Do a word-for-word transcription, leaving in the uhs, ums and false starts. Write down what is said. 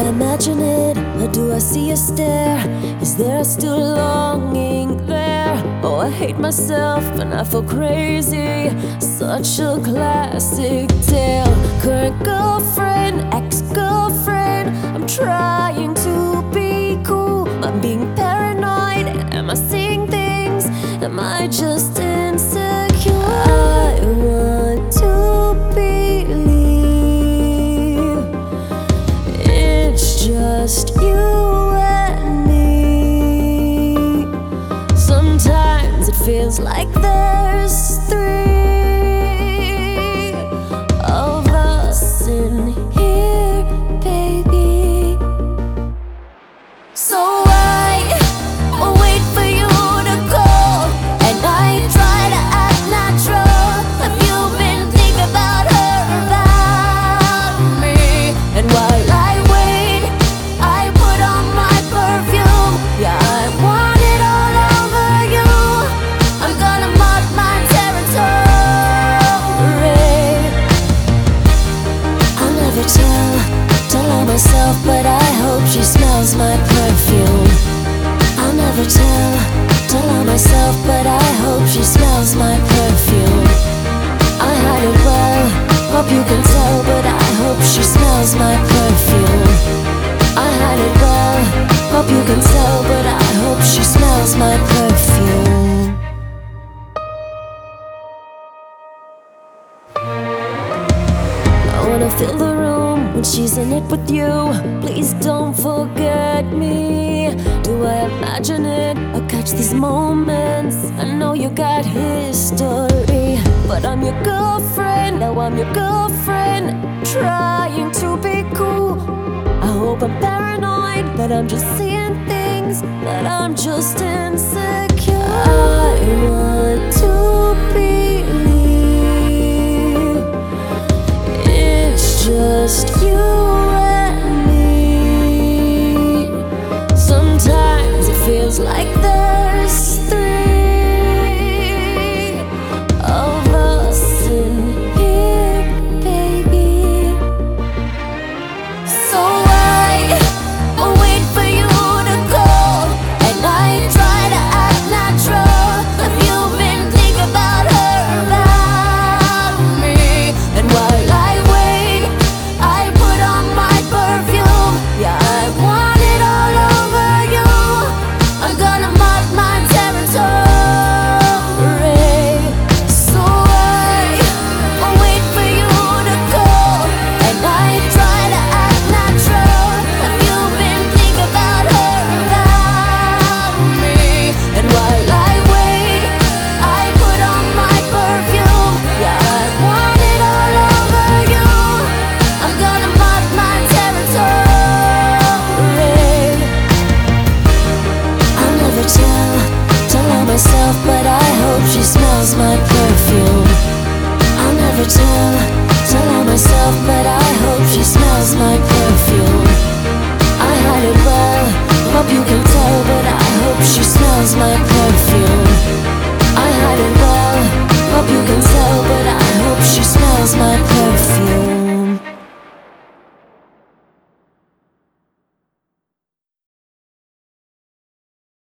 imagine it, or do I see a stare? Is there still longing there? Oh, I hate myself and I feel crazy. Such a classic tale. Current girlfriend, ex-girlfriend. I'm trying to be cool. I'm being paranoid. Am I seeing things? Am I just insecure? I want to believe it's just you and me. Sometimes it feels like there's three of us in here, baby. So I wait for you to call, and I try to act natural. Have you been thinking about her, about me? And while I wait, I put on my perfume. Yeah, I want it all over you. I'm gonna mark my territory. I'll never tell, tell on myself, but I hope she smells my perfume. I'll never tell, tell on myself, but I hope she smells my perfume. I hide it well, hope you can tell, but I hope she smells my perfume. I hide it well, hope you can tell, but I hope she smells my perfume. I wanna fill the room when she's in it with you. Please don't forget me. Do I imagine it or catch these moments? I know you got history, but I'm your girlfriend. Now I'm your girlfriend, trying to be cool. I hope I'm paranoid, that I'm just seeing things, that I'm just insecure. I want to believe it's just you and me. Sometimes it feels like there's three